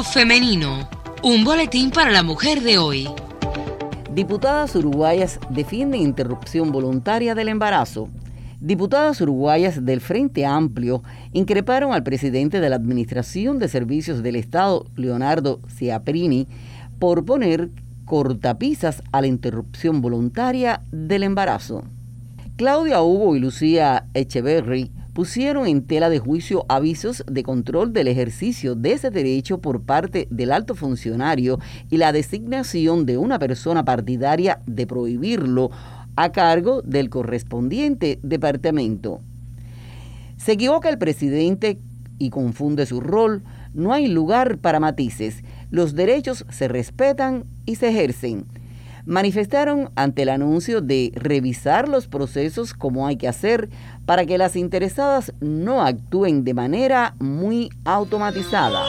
Mundo Femenino, un boletín para la mujer de hoy. Diputadas uruguayas defienden interrupción voluntaria del embarazo. Diputadas uruguayas del Frente Amplio increparon al presidente de la Administración de Servicios del Estado, Leonardo Ciaprini, por poner cortapisas a la interrupción voluntaria del embarazo. Claudia Hugo y Lucía Echeverry pusieron en tela de juicio avisos de control del ejercicio de ese derecho por parte del alto funcionario y la designación de una persona partidaria de prohibirlo a cargo del correspondiente departamento. Se equivoca el presidente y confunde su rol. No hay lugar para matices. Los derechos se respetan y se ejercen. Manifestaron ante el anuncio de revisar los procesos como hay que hacer para que las interesadas no actúen de manera muy automatizada.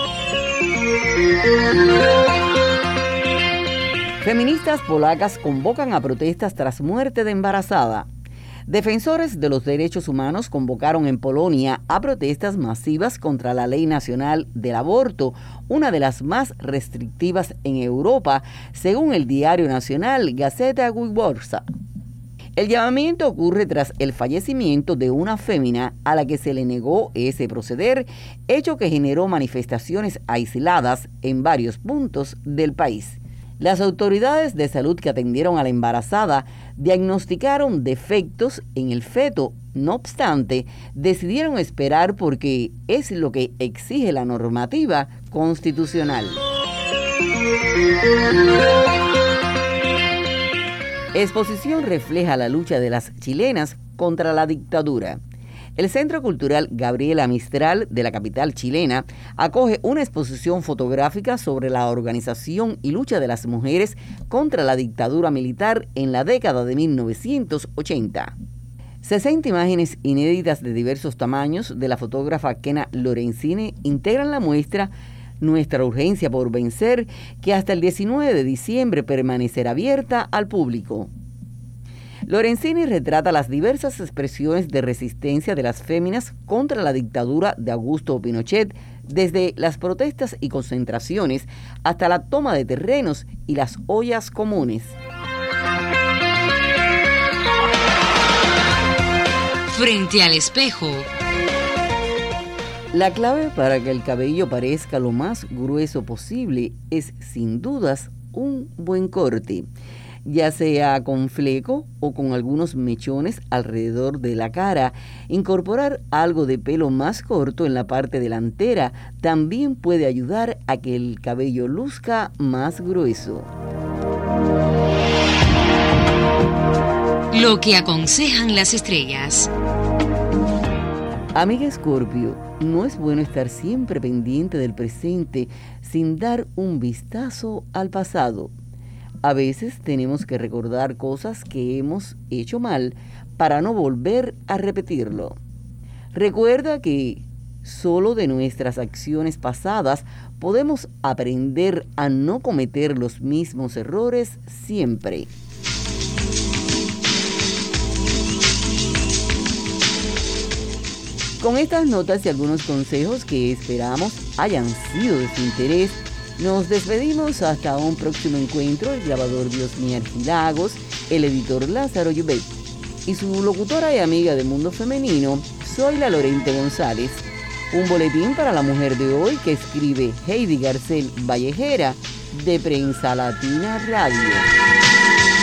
Feministas polacas convocan a protestas tras muerte de embarazada. Defensores de los derechos humanos convocaron en Polonia a protestas masivas contra la Ley Nacional del Aborto, una de las más restrictivas en Europa, según el diario nacional Gazeta Wyborcza. El llamamiento ocurre tras el fallecimiento de una fémina a la que se le negó ese proceder, hecho que generó manifestaciones aisladas en varios puntos del país. Las autoridades de salud que atendieron a la embarazada diagnosticaron defectos en el feto. No obstante, decidieron esperar porque es lo que exige la normativa constitucional. Exposición refleja la lucha de las chilenas contra la dictadura. El Centro Cultural Gabriela Mistral de la capital chilena acoge una exposición fotográfica sobre la organización y lucha de las mujeres contra la dictadura militar en la década de 1980. 60 imágenes inéditas de diversos tamaños de la fotógrafa Kena Lorenzini integran la muestra Nuestra urgencia por vencer, que hasta el 19 de diciembre permanecerá abierta al público. Lorenzini retrata las diversas expresiones de resistencia de las féminas contra la dictadura de Augusto Pinochet, desde las protestas y concentraciones hasta la toma de terrenos y las ollas comunes. Frente al espejo. La clave para que el cabello parezca lo más grueso posible es, sin dudas, un buen corte, ya sea con fleco o con algunos mechones alrededor de la cara. Incorporar algo de pelo más corto en la parte delantera también puede ayudar a que el cabello luzca más grueso. Lo que aconsejan las estrellas. Amiga Escorpio, no es bueno estar siempre pendiente del presente sin dar un vistazo al pasado. A veces tenemos que recordar cosas que hemos hecho mal para no volver a repetirlo. Recuerda que solo de nuestras acciones pasadas podemos aprender a no cometer los mismos errores siempre. Con estas notas y algunos consejos que esperamos hayan sido de su interés, nos despedimos hasta un próximo encuentro. El grabador Diosmí Argilagos, el editor Lázaro Yubet y su locutora y amiga de Mundo Femenino, soy la Lorente González. Un boletín para la mujer de hoy que escribe Heidi Garcel Vallejera, de Prensa Latina Radio.